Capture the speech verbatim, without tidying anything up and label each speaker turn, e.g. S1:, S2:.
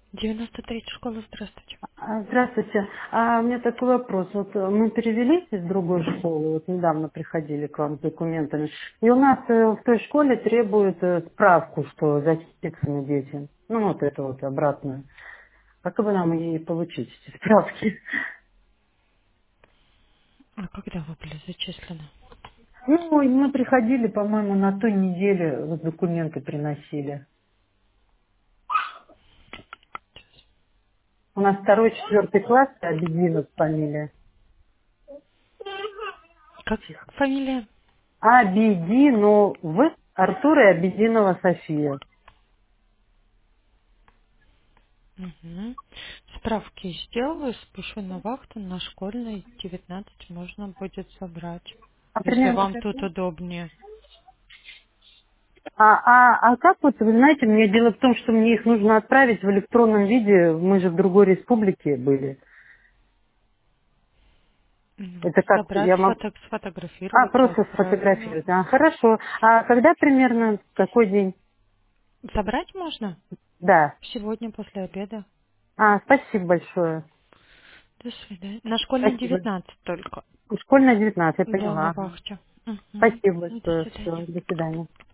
S1: девяносто третья школа, здравствуйте.
S2: А, Здравствуйте. А у меня такой вопрос. Вот э, мы перевелись из другой школы, вот недавно приходили к вам с документами, и у нас э, в той школе требуют э, справку, что зачислены дети. Ну, вот это вот обратную. Как бы нам и получить эти справки?
S1: А когда вы были зачислены?
S2: Ну, и мы приходили, по-моему, на той неделе вот документы приносили. У нас второй, четвертый класс, Абединов фамилия.
S1: Как
S2: Тихо.
S1: фамилия?
S2: Абединов, Артур и Абединова София.
S1: Угу. Справки сделаю, спешу на вахту, на школьной девятнадцать можно будет забрать,
S2: А
S1: если
S2: примерно
S1: вам тут
S2: какие?
S1: удобнее.
S2: А, а, а как вот, вы знаете, мне дело в том, что мне их нужно отправить в электронном виде, мы же в другой республике были.
S1: Ну,
S2: Это как,
S1: забрать,
S2: я могу...
S1: сфото-
S2: А,
S1: сфотографировать и
S2: просто
S1: отправить. Ну,
S2: сфотографировать. А, хорошо. А когда примерно, какой день?
S1: забрать можно
S2: Да.
S1: сегодня после обеда.
S2: А, спасибо большое.
S1: До свидания. На школьной
S2: Спасибо.
S1: девятнадцать только.
S2: Школьная девятнадцать, я
S1: Да, на
S2: поняла. Ага.
S1: вахте. Угу.
S2: Спасибо
S1: До
S2: большое. Все,
S1: свидания.
S2: до свидания.